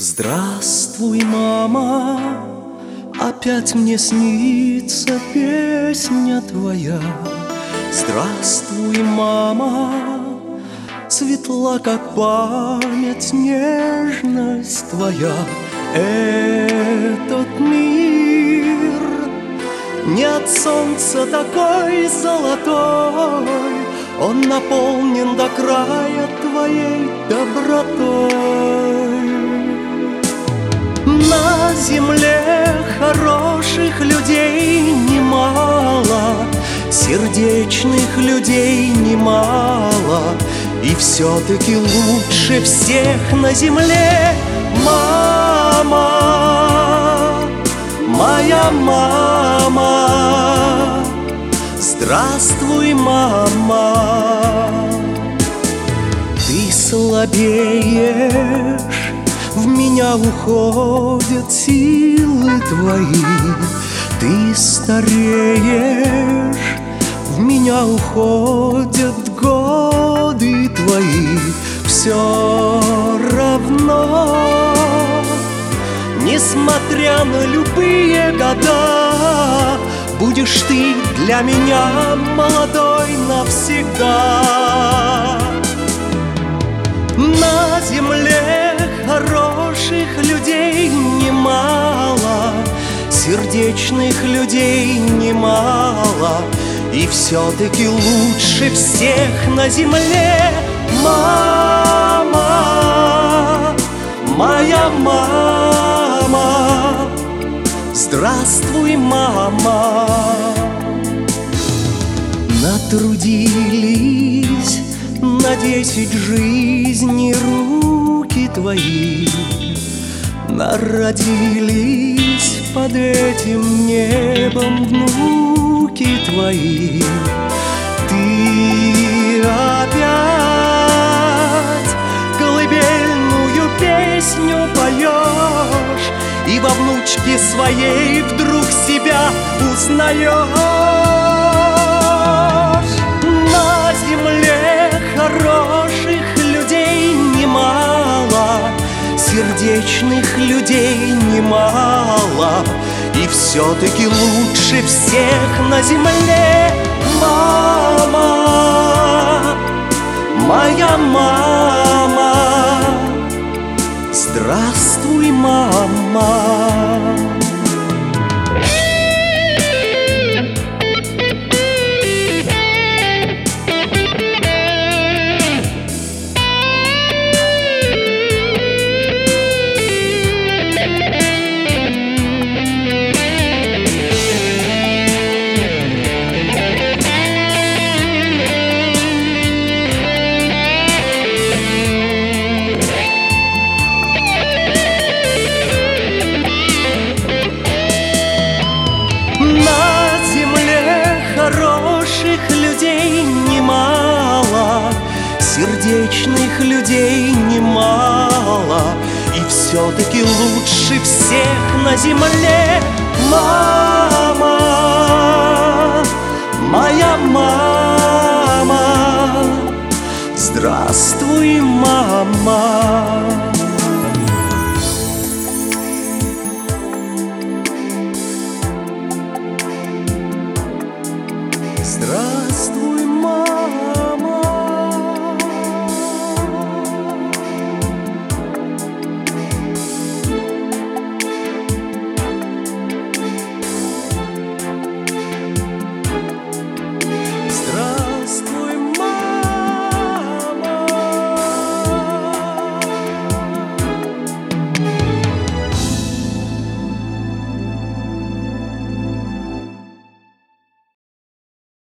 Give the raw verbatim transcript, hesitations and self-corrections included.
Здравствуй, мама, опять мне снится песня твоя. Здравствуй, мама, светла, как память, нежность твоя. Этот мир не от солнца такой золотой, он наполнен до края твоей добротой. На земле хороших людей немало, сердечных людей немало, и все-таки лучше всех на земле мама, моя мама. Здравствуй, мама. Ты слабеешь, в меня уходят силы твои. Ты стареешь, в меня уходят годы твои. Все равно, несмотря на любые года, будешь ты для меня молодой навсегда. На земле хороших людей немало, сердечных людей немало, и все-таки лучше всех на земле мама, моя мама. Здравствуй, мама. Натрудились на десять жизней руки твои, народились под этим небом внуки твои. Ты опять колыбельную песню поешь, и во внучке своей вдруг себя узнаешь. На земле хороших людей немало, сердечных людей немало, и все-таки лучше всех на земле мама, моя мама. Здравствуй, мама. Хороших людей немало, сердечных людей немало, и все-таки лучше всех на земле мама, моя мама. Здравствуй, мама. Здравствуй.